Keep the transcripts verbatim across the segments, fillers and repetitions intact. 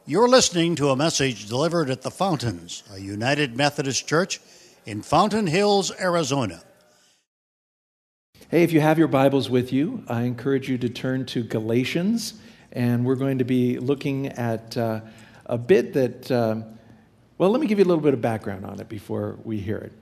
You're listening to a message delivered at the Fountains, a United Methodist Church in Fountain Hills, Arizona. Hey, if you have your Bibles with you, I encourage you to turn to Galatians, and we're going to be looking at uh, a bit that, um, well, let me give you a little bit of background on it before we hear it.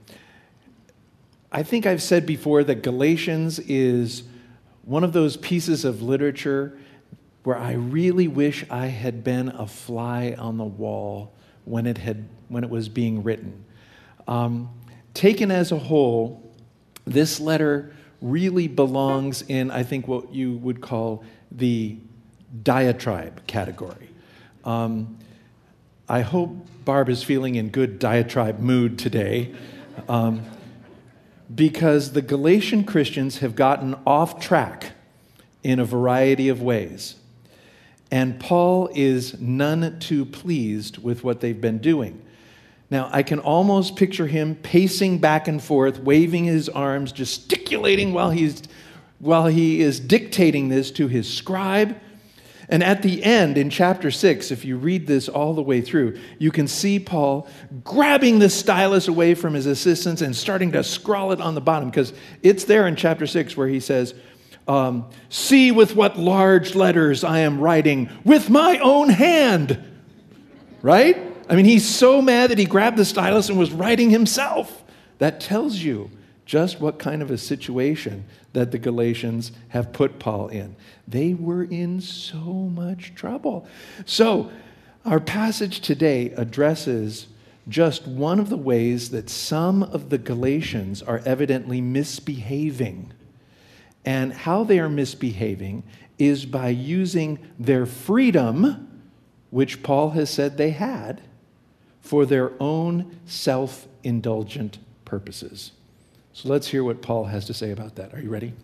I think I've said before that Galatians is one of those pieces of literature where I really wish I had been a fly on the wall when it had when it was being written. Um, taken as a whole, this letter really belongs in, I think, what you would call the diatribe category. Um, I hope Barb is feeling in good diatribe mood today, um, because the Galatian Christians have gotten off track in a variety of ways. And Paul is none too pleased with what they've been doing. Now, I can almost picture him pacing back and forth, waving his arms, gesticulating while he's while he is dictating this to his scribe. And at the end, in chapter six, if you read this all the way through, you can see Paul grabbing the stylus away from his assistants and starting to scrawl it on the bottom, because it's there in chapter six where he says, Um, see with what large letters I am writing with my own hand, right? I mean, he's so mad that he grabbed the stylus and was writing himself. That tells you just what kind of a situation that the Galatians have put Paul in. They were in so much trouble. So, our passage today addresses just one of the ways that some of the Galatians are evidently misbehaving. And how they are misbehaving is by using their freedom, which Paul has said they had, for their own self-indulgent purposes. So let's hear what Paul has to say about that. Are you ready?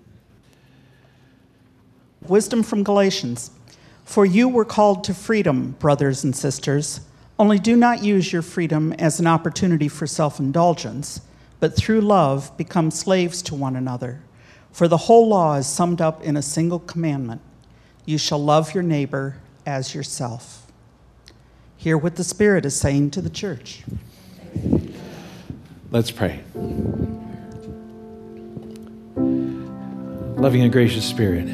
Wisdom from Galatians. For you were called to freedom, brothers and sisters. Only do not use your freedom as an opportunity for self-indulgence, but through love become slaves to one another. For the whole law is summed up in a single commandment. You shall love your neighbor as yourself. Hear what the Spirit is saying to the church. Let's pray. Loving and gracious Spirit,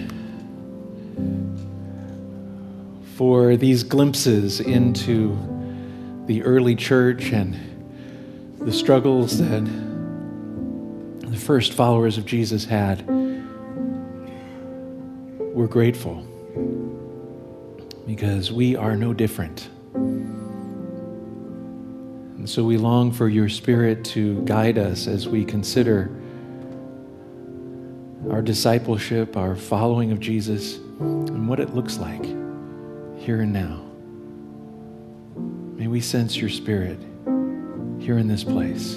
for these glimpses into the early church and the struggles that the first followers of Jesus had, we're grateful because we are no different. And so we long for your Spirit to guide us as we consider our discipleship, our following of Jesus, and what it looks like here and now. May we sense your Spirit here in this place,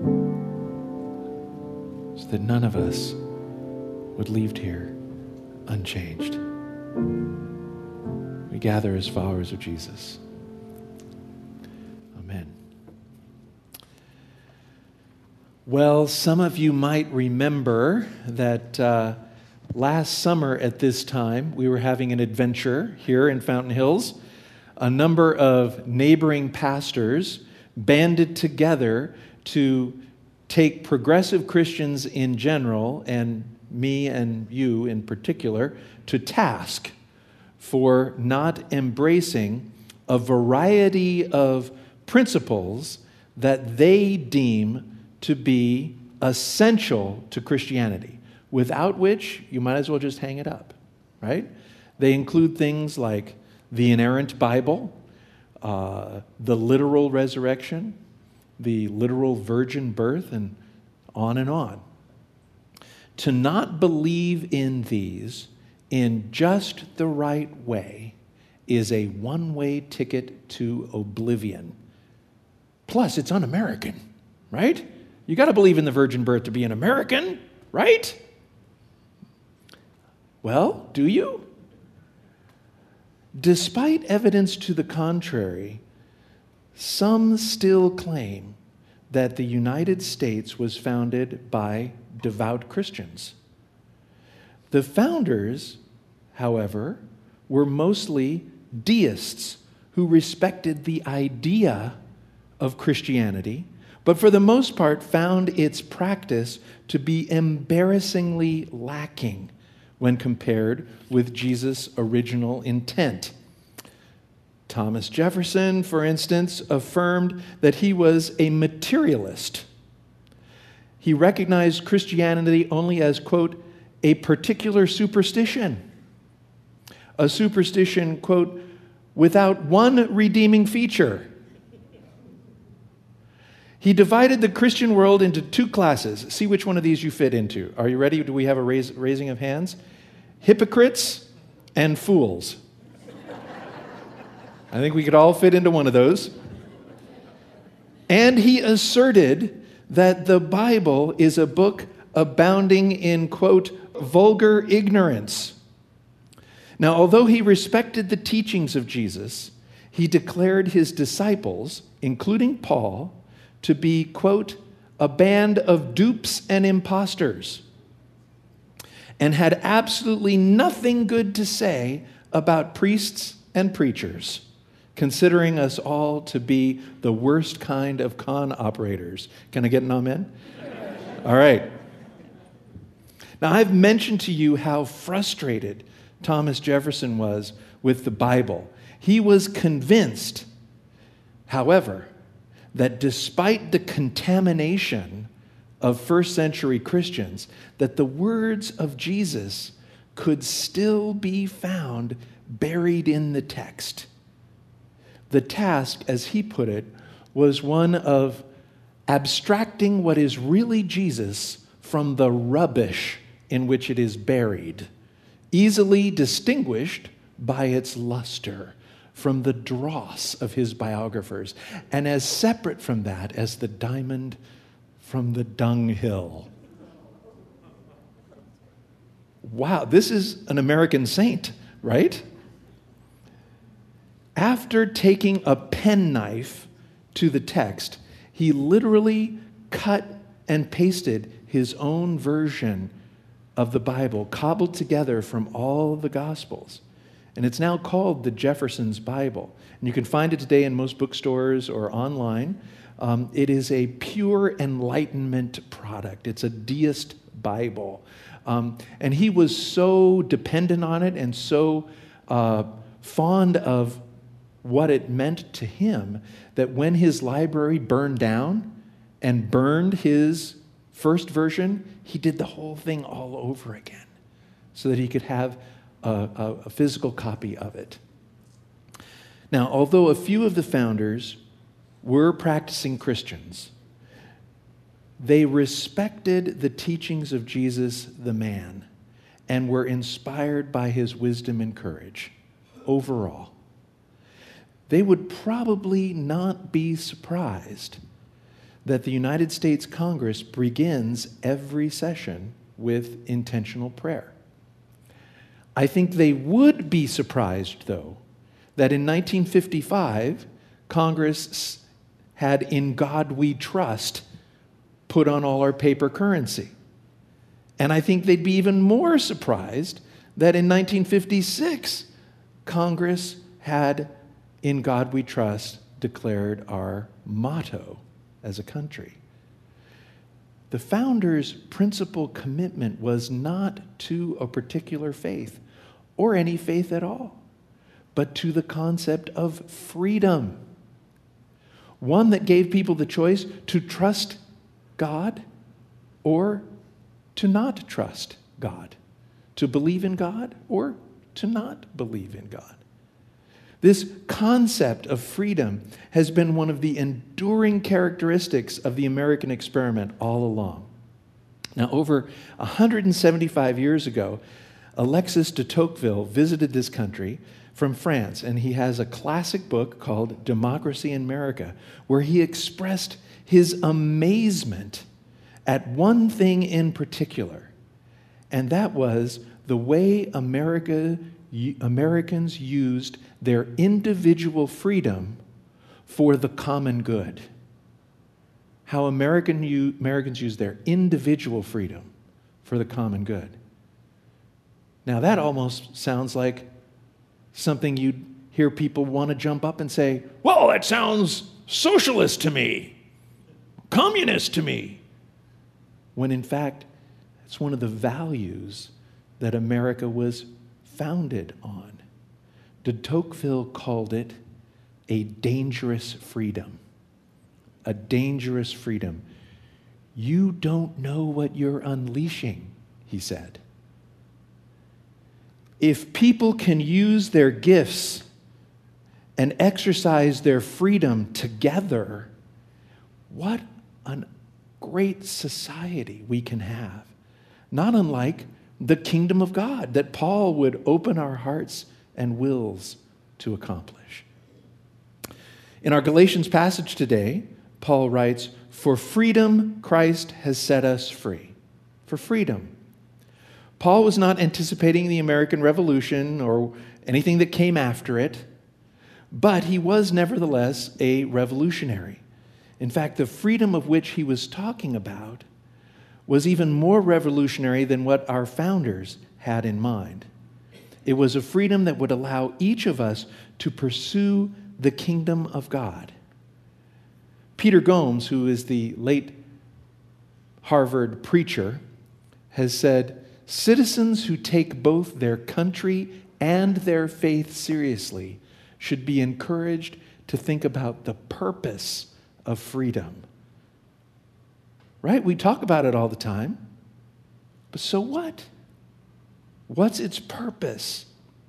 so that none of us would leave here unchanged. We gather as followers of Jesus. Amen. Well, some of you might remember that uh, last summer at this time, we were having an adventure here in Fountain Hills. A number of neighboring pastors banded together to take progressive Christians in general, and me and you in particular, to task for not embracing a variety of principles that they deem to be essential to Christianity, without which you might as well just hang it up, right? They include things like the inerrant Bible, uh, the literal resurrection, the literal virgin birth, and on and on. To not believe in these in just the right way is a one-way ticket to oblivion. Plus, it's un-American, right? You got to believe in the virgin birth to be an American, right? Well, do you? Despite evidence to the contrary, some still claim that the United States was founded by devout Christians. The founders, however, were mostly deists who respected the idea of Christianity, but for the most part found its practice to be embarrassingly lacking when compared with Jesus' original intent. Thomas Jefferson, for instance, affirmed that he was a materialist. He recognized Christianity only as, quote, a particular superstition. A superstition, quote, without one redeeming feature. He divided the Christian world into two classes. See which one of these you fit into. Are you ready? Do we have a raise, raising of hands? Hypocrites and fools. I think we could all fit into one of those. And he asserted that the Bible is a book abounding in, quote, vulgar ignorance. Now, although he respected the teachings of Jesus, he declared his disciples, including Paul, to be, quote, a band of dupes and imposters, and had absolutely nothing good to say about priests and preachers, considering us all to be the worst kind of con operators. Can I get an amen? All right. Now, I've mentioned to you how frustrated Thomas Jefferson was with the Bible. He was convinced, however, that despite the contamination of first century Christians, that the words of Jesus could still be found buried in the text. The task, as he put it, was one of abstracting what is really Jesus from the rubbish in which it is buried, easily distinguished by its luster from the dross of his biographers, and as separate from that as the diamond from the dunghill. Wow, this is an American saint, right? After taking a penknife to the text, he literally cut and pasted his own version of the Bible, cobbled together from all the Gospels. And it's now called the Jefferson's Bible. And you can find it today in most bookstores or online. Um, it is a pure Enlightenment product. It's a deist Bible. Um, and he was so dependent on it and so uh, fond of what it meant to him that when his library burned down and burned his first version, he did the whole thing all over again so that he could have a, a, a physical copy of it. Now, although a few of the founders were practicing Christians, they respected the teachings of Jesus the man and were inspired by his wisdom and courage overall. They would probably not be surprised that the United States Congress begins every session with intentional prayer. I think they would be surprised, though, that in nineteen fifty-five, Congress had "In God We Trust" put on all our paper currency. And I think they'd be even more surprised that in nineteen fifty-six, Congress had "In God We Trust" declared our motto as a country. The founders' principal commitment was not to a particular faith, or any faith at all, but to the concept of freedom. One that gave people the choice to trust God or to not trust God, to believe in God or to not believe in God. This concept of freedom has been one of the enduring characteristics of the American experiment all along. Now, over one hundred seventy-five years ago, Alexis de Tocqueville visited this country from France, and he has a classic book called Democracy in America, where he expressed his amazement at one thing in particular, and that was the way America, Americans used their individual freedom for the common good. How American, Americans use their individual freedom for the common good. Now that almost sounds like something you'd hear hear people want to jump up and say, well, that sounds socialist to me, communist to me, when in fact, it's one of the values that America was founded on. De Tocqueville called it a dangerous freedom. A dangerous freedom. You don't know what you're unleashing, he said. If people can use their gifts and exercise their freedom together, what a great society we can have. Not unlike the kingdom of God that Paul would open our hearts and wills to accomplish. In our Galatians passage today, Paul writes, "For freedom Christ has set us free." For freedom. Paul was not anticipating the American Revolution or anything that came after it, but he was nevertheless a revolutionary. In fact, the freedom of which he was talking about was even more revolutionary than what our founders had in mind. It was a freedom that would allow each of us to pursue the kingdom of God. Peter Gomes, who is the late Harvard preacher, has said, "Citizens who take both their country and their faith seriously should be encouraged to think about the purpose of freedom." Right? We talk about it all the time. But so what? What's its purpose?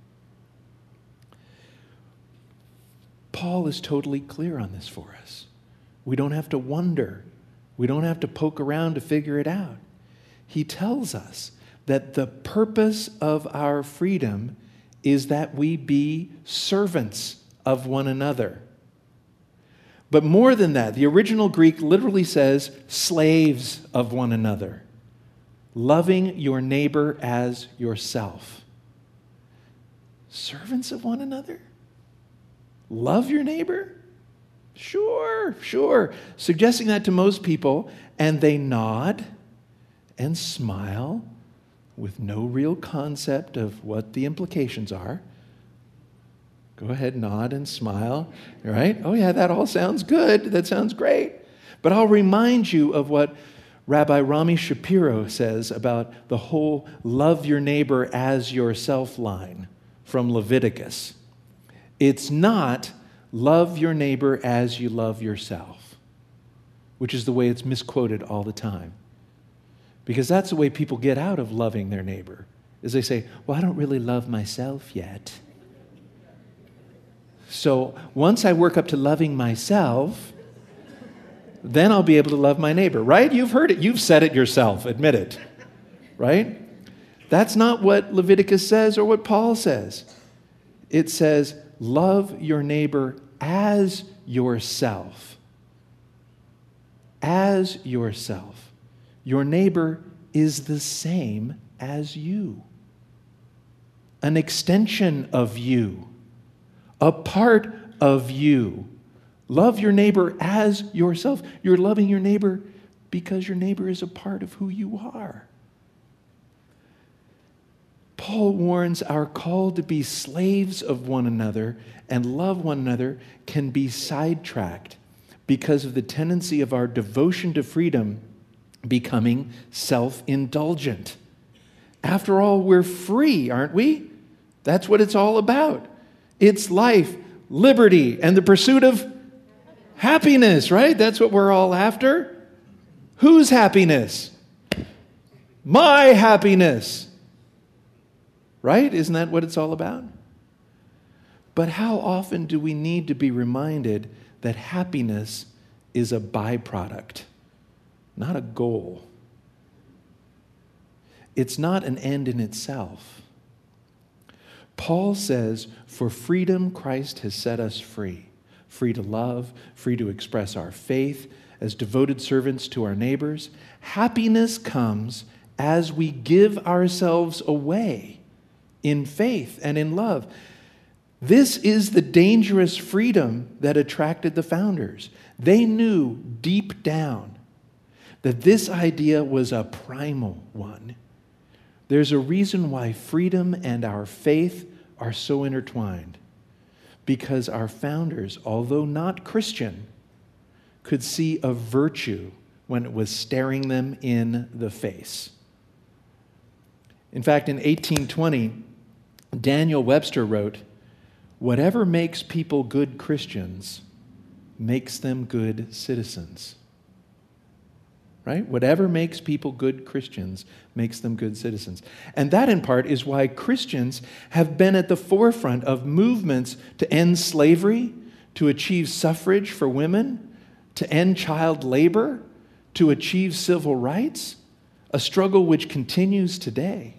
Paul is totally clear on this for us. We don't have to wonder. We don't have to poke around to figure it out. He tells us that the purpose of our freedom is that we be servants of one another. But more than that, the original Greek literally says slaves of one another, loving your neighbor as yourself. Servants of one another? Love your neighbor? Sure, sure. Suggesting that to most people, and they nod and smile with no real concept of what the implications are. Go ahead, nod and smile, right? Oh yeah, that all sounds good. That sounds great. But I'll remind you of what Rabbi Rami Shapiro says about the whole love your neighbor as yourself line from Leviticus. It's not love your neighbor as you love yourself, which is the way it's misquoted all the time. Because that's the way people get out of loving their neighbor, is they say, well, I don't really love myself yet. So once I work up to loving myself, then I'll be able to love my neighbor, right? You've heard it. You've said it yourself. Admit it, right? That's not what Leviticus says or what Paul says. It says, love your neighbor as yourself. As yourself. Your neighbor is the same as you. An extension of you. A part of you. Love your neighbor as yourself. You're loving your neighbor because your neighbor is a part of who you are. Paul warns our call to be slaves of one another and love one another can be sidetracked because of the tendency of our devotion to freedom becoming self-indulgent. After all, we're free, aren't we? That's what it's all about. It's life, liberty, and the pursuit of happiness, right? That's what we're all after. Whose happiness? My happiness. Right? Isn't that what it's all about? But how often do we need to be reminded that happiness is a byproduct, not a goal? It's not an end in itself. Paul says, for freedom, Christ has set us free. Free to love, free to express our faith as devoted servants to our neighbors. Happiness comes as we give ourselves away in faith and in love. This is the dangerous freedom that attracted the founders. They knew deep down that this idea was a primal one. There's a reason why freedom and our faith are so intertwined. because our founders, although not Christian, could see a virtue when it was staring them in the face. In fact, in eighteen twenty, Daniel Webster wrote, "Whatever makes people good Christians makes them good citizens." Right? Whatever makes people good Christians makes them good citizens. And that, in part, is why Christians have been at the forefront of movements to end slavery, to achieve suffrage for women, to end child labor, to achieve civil rights, a struggle which continues today.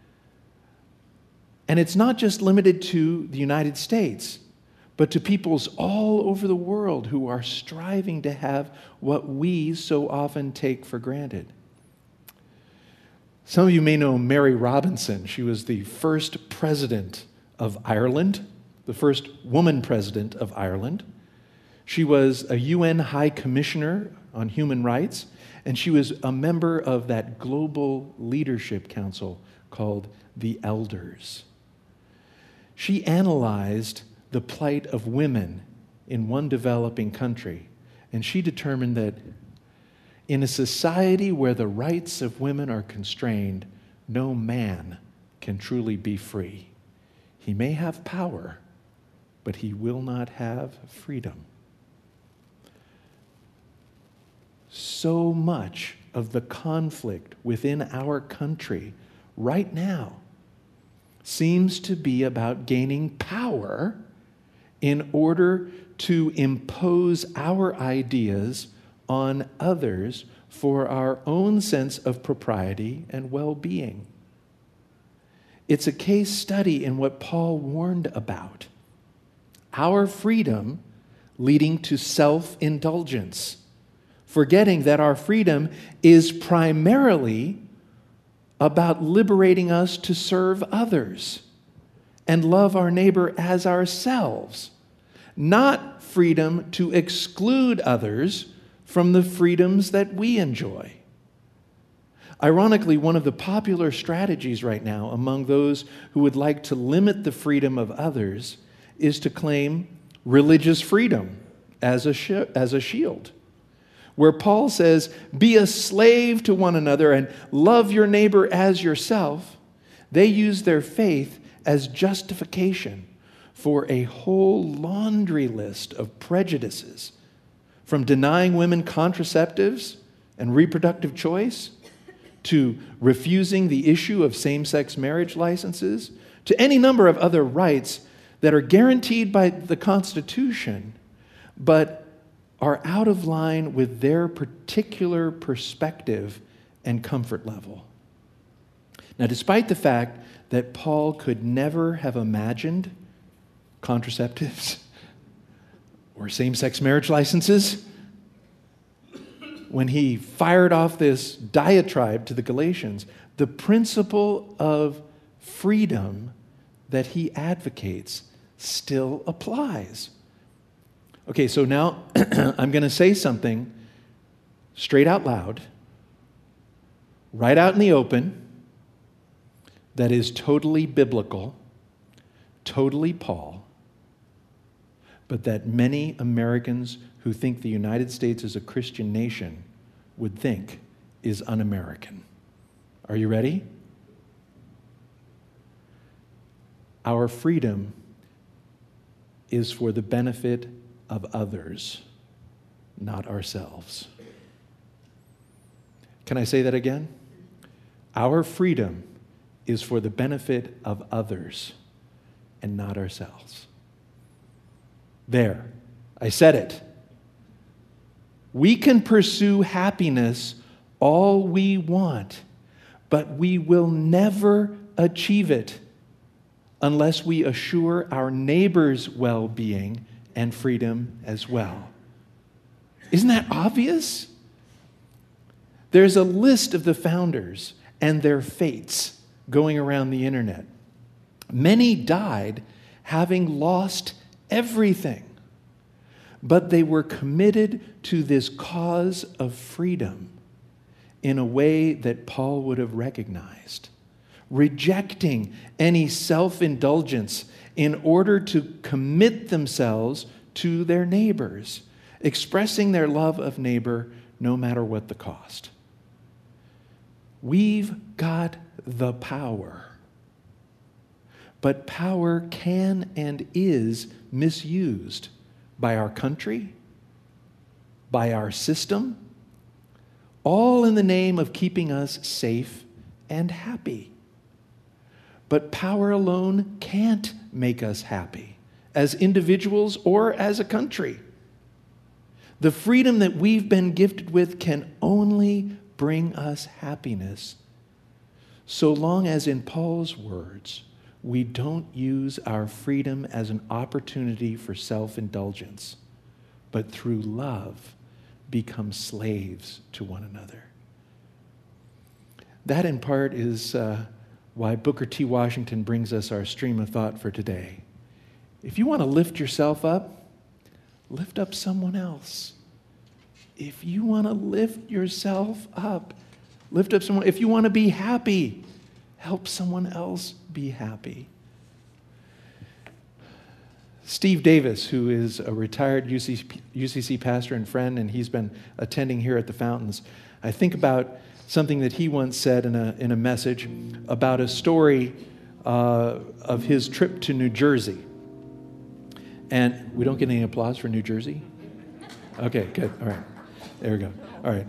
And it's not just limited to the United States, but to peoples all over the world who are striving to have what we so often take for granted. Some of you may know Mary Robinson. She was the first president of Ireland, the first woman president of Ireland. She was a U N High Commissioner on Human Rights, and she was a member of that global leadership council called the Elders. She analyzed the plight of women in one developing country, and she determined that in a society where the rights of women are constrained, no man can truly be free. He may have power, but he will not have freedom. So much of the conflict within our country right now seems to be about gaining power in order to impose our ideas on others for our own sense of propriety and well-being. It's a case study in what Paul warned about: our freedom leading to self-indulgence, forgetting that our freedom is primarily about liberating us to serve others and love our neighbor as ourselves, not freedom to exclude others from the freedoms that we enjoy. Ironically, one of the popular strategies right now among those who would like to limit the freedom of others is to claim religious freedom as a, sh- as a shield, where Paul says, be a slave to one another and love your neighbor as yourself. They use their faith as justification for a whole laundry list of prejudices, from denying women contraceptives and reproductive choice, to refusing the issue of same-sex marriage licenses, to any number of other rights that are guaranteed by the Constitution, but are out of line with their particular perspective and comfort level. Now, despite the fact that Paul could never have imagined contraceptives or same-sex marriage licenses, when he fired off this diatribe to the Galatians, the principle of freedom that he advocates still applies. Okay, so now I'm going to say something straight out loud, right out in the open, that is totally biblical, totally Paul, but that many Americans who think the United States is a Christian nation would think is un-American. Are you ready? Our freedom is for the benefit of others, not ourselves. Can I say that again? Our freedom is for the benefit of others and not ourselves. There, I said it. We can pursue happiness all we want, but we will never achieve it unless we assure our neighbor's well-being and freedom as well. Isn't that obvious? There's a list of the founders and their fates going around the internet. Many died having lost everything, but they were committed to this cause of freedom in a way that Paul would have recognized, rejecting any self-indulgence in order to commit themselves to their neighbors, expressing their love of neighbor no matter what the cost. We've got the power. But power can and is misused by our country, by our system, all in the name of keeping us safe and happy. But power alone can't make us happy as individuals or as a country. The freedom that we've been gifted with can only bring us happiness so long as, in Paul's words, we don't use our freedom as an opportunity for self-indulgence, but through love become slaves to one another. That, in part, is uh, why Booker T. Washington brings us our stream of thought for today. If you want to lift yourself up, lift up someone else. If you want to lift yourself up, lift up someone. If you want to be happy, help someone else be happy. Steve Davis, who is a retired U C C pastor and friend, and he's been attending here at the Fountains, I think about something that he once said in a, in a message about a story uh, of his trip to New Jersey. And we don't get any applause for New Jersey? Okay, good. All right. There we go. All right.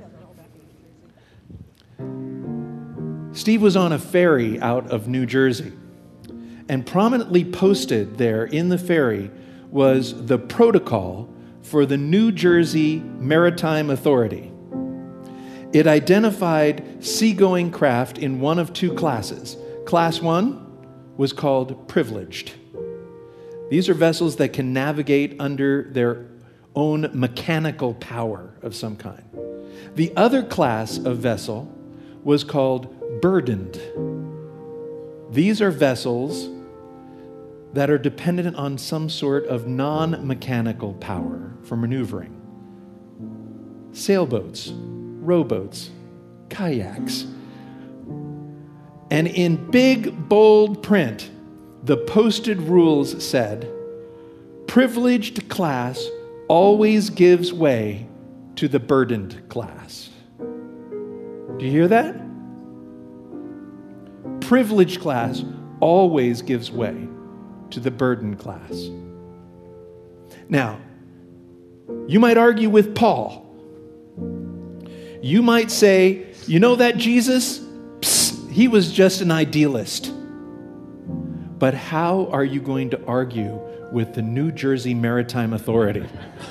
Steve was on a ferry out of New Jersey, and prominently posted there in the ferry was the protocol for the New Jersey Maritime Authority. It identified seagoing craft in one of two classes. Class one was called privileged. These are vessels that can navigate under their own mechanical power of some kind. The other class of vessel was called burdened. These are vessels that are dependent on some sort of non-mechanical power for maneuvering. Sailboats, rowboats, kayaks. And in big, bold print, the posted rules said, privileged class always gives way to the burdened class. Do you hear that? Privileged class always gives way to the burdened class. Now, you might argue with Paul. You might say, you know that Jesus? Psst, he was just an idealist. But how are you going to argue with the New Jersey Maritime Authority?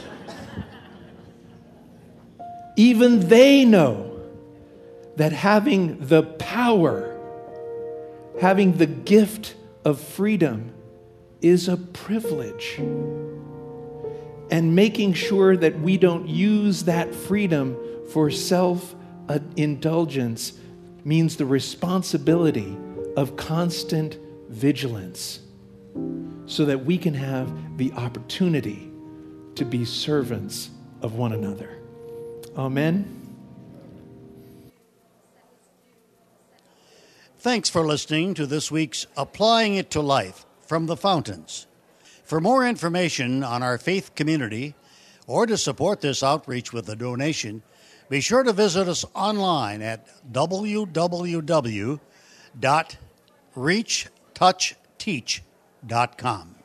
Even they know that having the power, having the gift of freedom is a privilege. And making sure that we don't use that freedom for self-indulgence means the responsibility of constant vigilance so that we can have the opportunity to be servants of one another. Amen. Thanks for listening to this week's Applying It to Life from the Fountains. For more information on our faith community or to support this outreach with a donation, be sure to visit us online at w w w dot reach touch teach dot com.